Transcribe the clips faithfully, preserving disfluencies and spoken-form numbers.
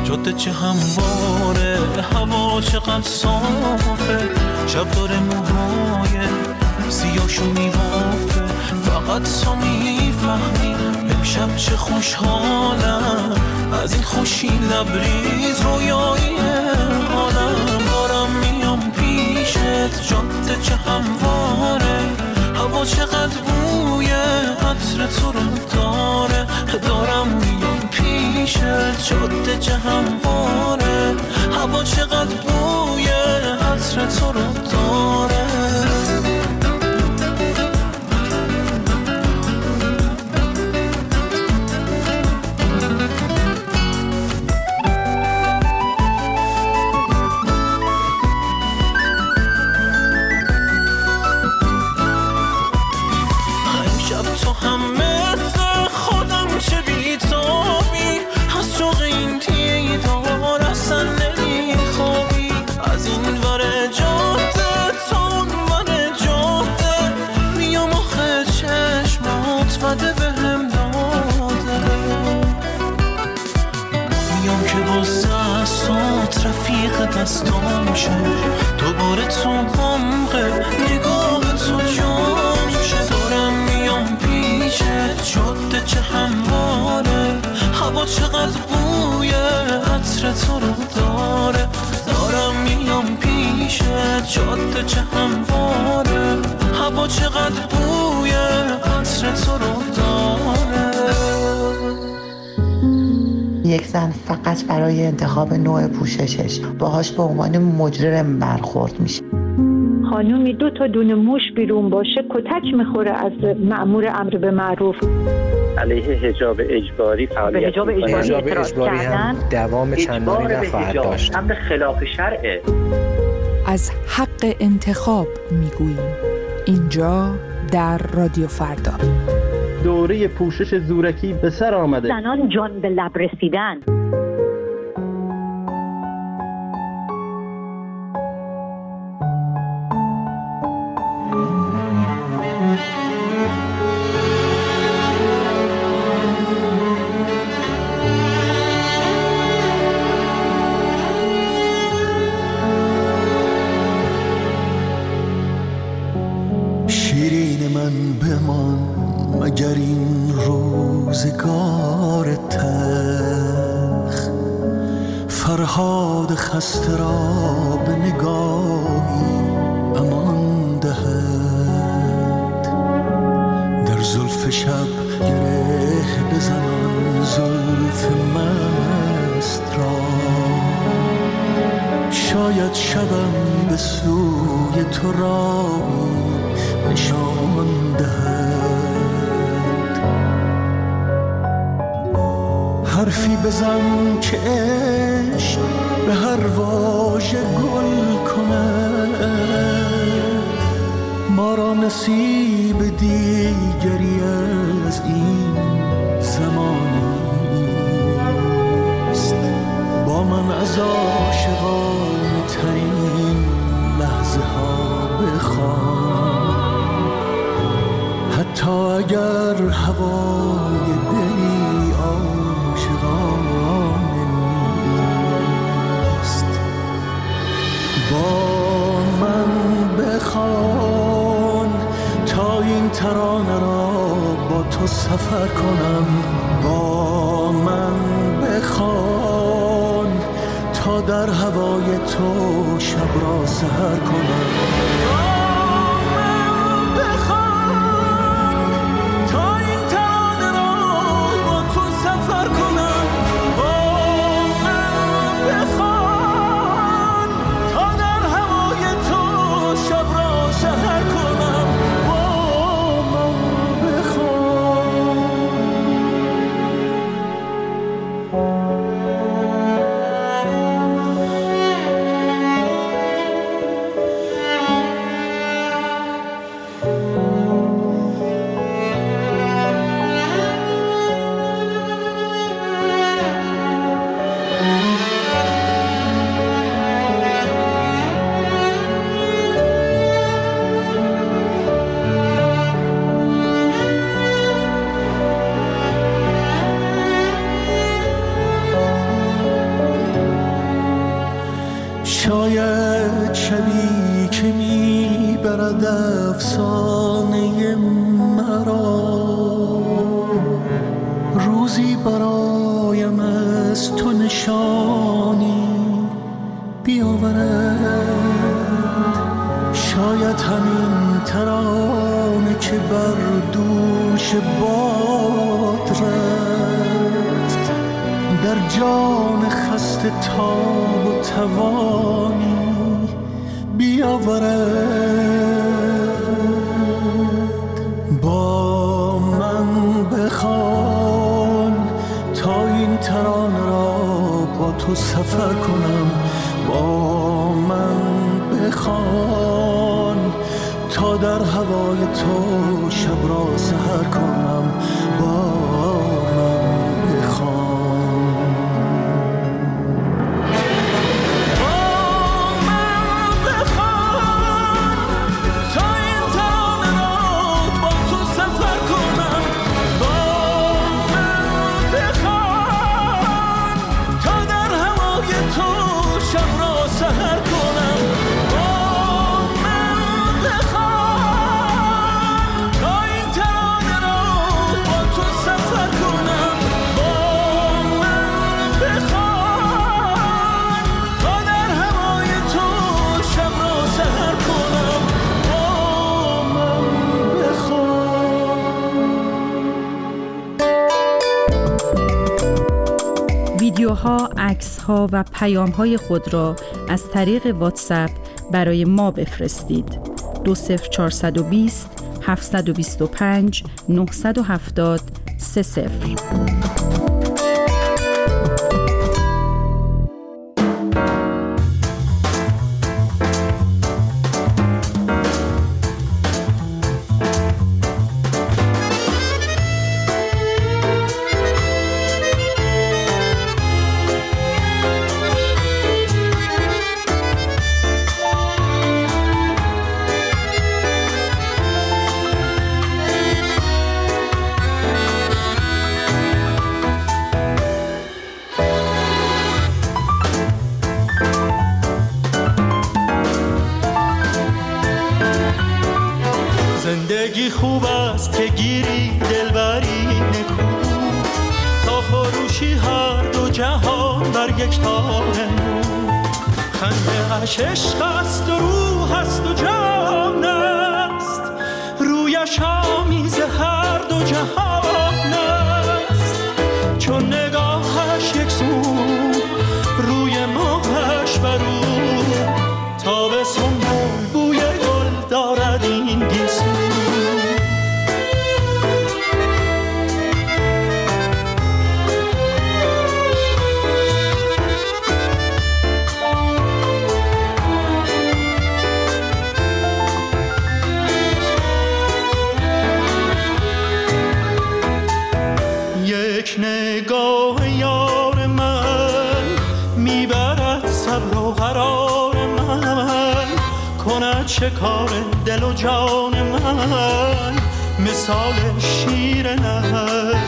جاده چه همواره، هوا چقدر صافه، شب داره موهای سیاشو میبافه. فقط تو میفهمی امشب چه خوشحالم، از این خوشی لبریز رویایی حالم. دارم میام پیشت، جاده چه همواره، هوا چقدر بوی عطر تو رو داره. دارم میام پیشت، جاده چه همواره، هوا چقدر بوی عطر تو رو داره. دستام شه دوباره تو عمق نگاه تو جام شه. دارم میام پیشت، جاده چه همواره، هوا چقدر بوی عطر تو رو داره. دارم میام پیشت، جاده چه همواره، هوا چقدر بوی عطر تو رو داره. یک زن فقط برای انتخاب نوع پوششش باهاش به عنوان مجرم برخورد میشه. خانومی دو تا دونه موش بیرون باشه کتک میخوره از مأمور امر به معروف. علیه حجاب اجباری فعالیت حجاب اجباری, حجاب اجباری هم دوام چندانی نخواهد داشت. امر خلاف شرعه. از حق انتخاب میگوییم اینجا در رادیو فردا. دوره پوشش زورکی به سر آمده. زنان جان به لب رسیدن. شیرین من بمان مگر این روزگار تلخ، فرهاد خسته را به نگاهی امان دهد. در زلف شب گره بزنان زلف مست را، شاید شبم به سوی تو را نشان دهد. حرفی بزن که عشق به هر واژه گل کند، ما را نصیب دیگری از این زمان نیست. با من از عاشقانه ترین لحظه ها بخوان، حتی اگر هوای دلی عاشقانه نیست. با من بخوان تا این ترانه را با تو سفر کنم. با من بخوان تا در هوای تو شب را سحر کنم. باید شبی که میبرد افسانه مرا روزی برایم از تو نشانی بیاورد. شاید همین ترانه که بر دوش باد رفت در جان خسته تاب و توانی بیاورد. با من بخوان تا این ترانه را با تو سفر کنم. با من بخوان تا در هوای تو شب را سحر کنم. با من بخوان ویدیوها، عکس‌ها و پیام‌های خود را از طریق واتساپ برای ما بفرستید. دو صفر چهارصد و بیست هفتصد و بیست و پنج نهصد و هفتاد سه صفر. زندگی خوب است که گیری دلبری نکو تا فروشی هر دو جهان بر یک تار نو. خنده اش عشق است و روح است و جان است رویش آمیز هر دو جهان است. چون نگاهش یک سو روی ماهش برو تا به سنبول بوی گل دارد این گیسو. یک نگاه یار من میبرد صبر و قرار من کند شکار دل و جان من مثال شیر نر.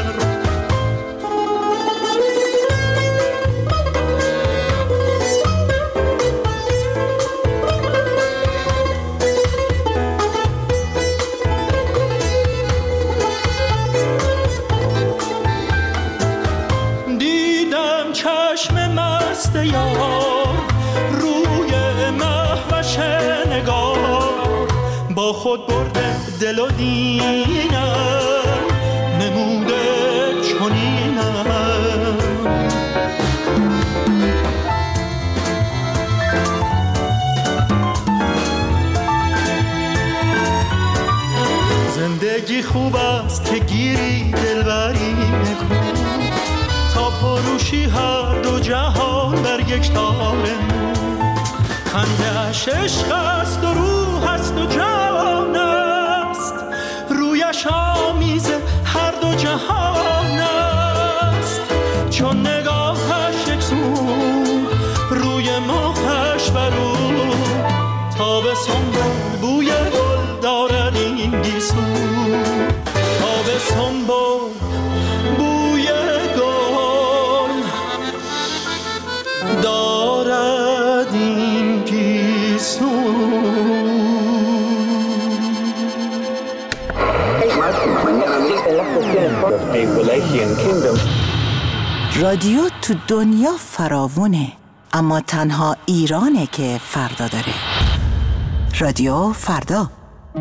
با خود برده دل و دینم نموده چنینم. زندگی خوب است که گیری دلبری نکو تا فروشی هر دو جهان بر یک تار نو. خنده اش عشق است و روح است و جان است رویش آمیز هر دو جهان است. چون نگاهش یک سو روی ماهش برو تا به سنبول بوی گل دارد این گیسو. تا به سنبول بوی گل دارد این رادیو تو دنیا فراوونه، اما تنها ایرانه که فردا داره. رادیو فردا.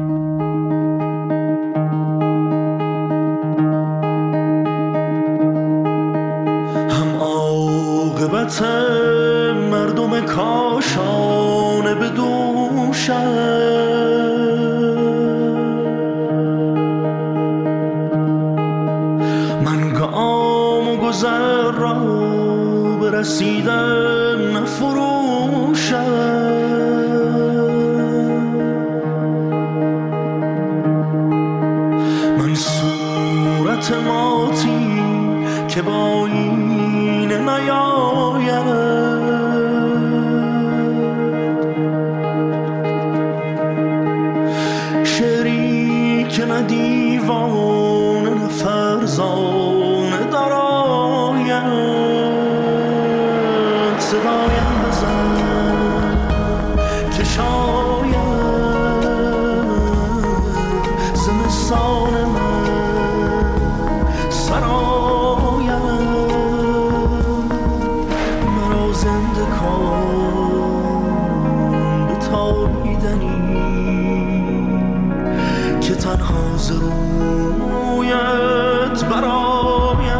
هم عاقبت مردم کاشانه به دوشم، من گام و گذر را برسیدن نفروشم. من صورت ماتی که با این نیاید، شعری که نه دیوانه نه فرزانه درآید. صدایم بزن که شاید زمستان من سرایم، مرا زنده کن به تابیدنی که تنها ز رویت برایم.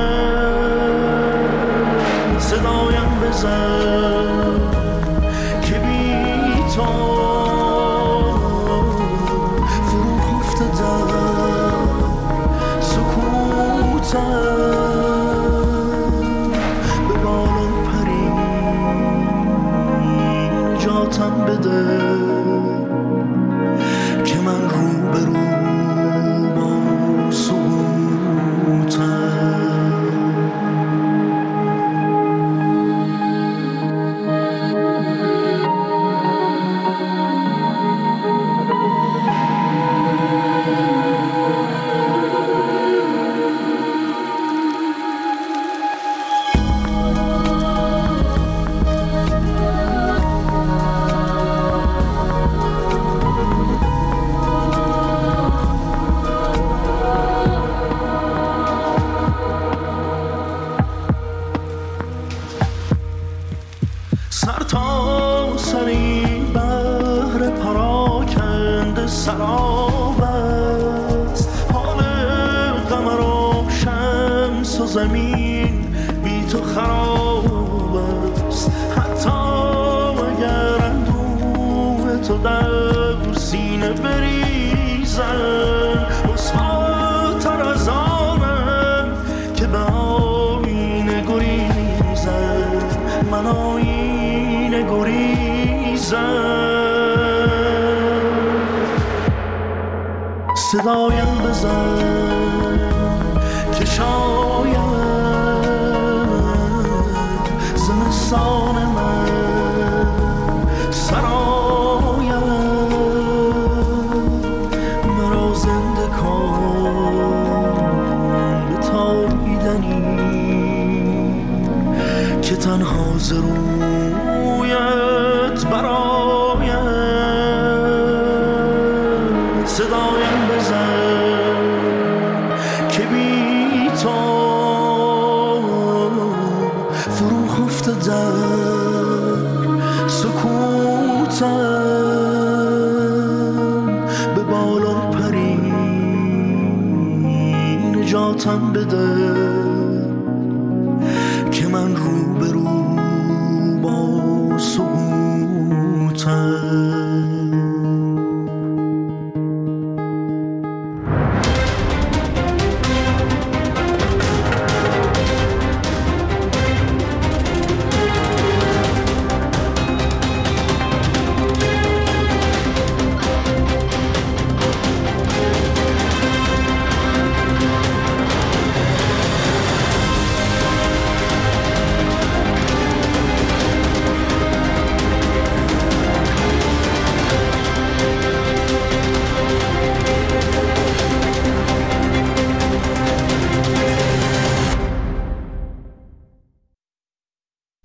صدایم بزن که بی تو فرو خفته در سکوتم، به بالا پری نجاتم بده که من رو به رو با سکوتم. سر تا سر این بحر پراکنده سراب است، حال قمر و شمس و زمین بی تو خراب است. حتی اگر اندوه تو در سینه بریزن، رسواتر از آنم که به آینه گریزن. من آینه گریزن. صدایم بزن که شاید زمستان من سرایم، مرا زنده کن به تابیدنی که تنها ز رویت برایم. صدایم بزن که بی تو فرو خفته در سکوتم، به بالا پری نجاتم بده